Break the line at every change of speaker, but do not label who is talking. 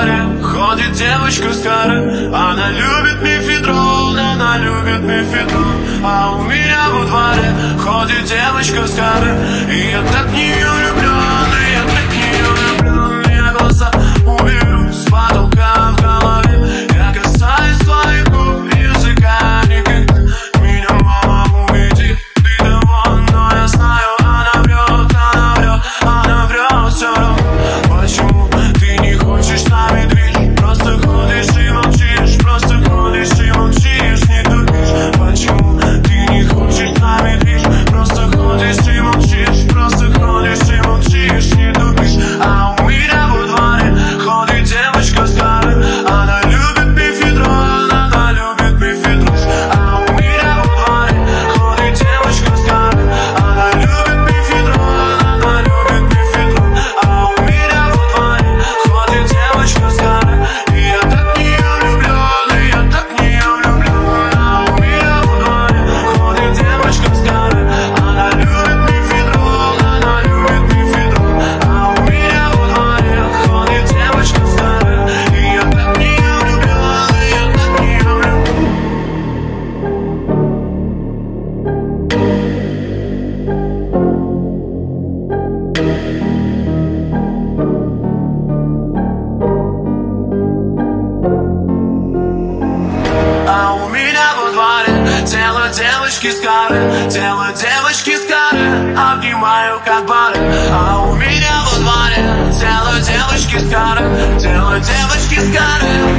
дворе ходит девочка с кары. Она любит мефедрон, она любит мефедрон. А у меня во дворе ходит девочка с кары. И я так в нее влюблен, и я так в нее влюблен. Я глаза уберу с потолка в голове. Я касаюсь твоих губ, языка никогда. Меня мама увидит, ты доволен, но я знаю, она врет, она врет, она врет все равно. Почему ты не хочешь с нами движешь? Просто ходишь и молчишь, просто ходишь и молчишь, не тупишь. Почему ты не хочешь с нами движешь? Просто ходишь и молчишь, просто ходишь и молчишь, не тупишь. А у меня во дворе ходит девочка с кары. Она любит мефедрон, она любит мефедрон. А у меня во дворе ходит девочка с кары. Она любит мефедрон, она любит мефедрон. А у меня во дворе ходит девочка с кары. И я так в нее влюблен, и я так в нее влюблен. А у меня во дворе ходит девочка с кары. Она любит мефедрон, она любит мефедрон. А у меня во дворе ходит девочка с кары. И я так в нее влюблен, и я так в нее влюблен. А у меня во дворе тело девочки с кары, тело девочки с кары, обнимаю как бары. А у меня во дворе тело девочки с кары, тело девочки с кары,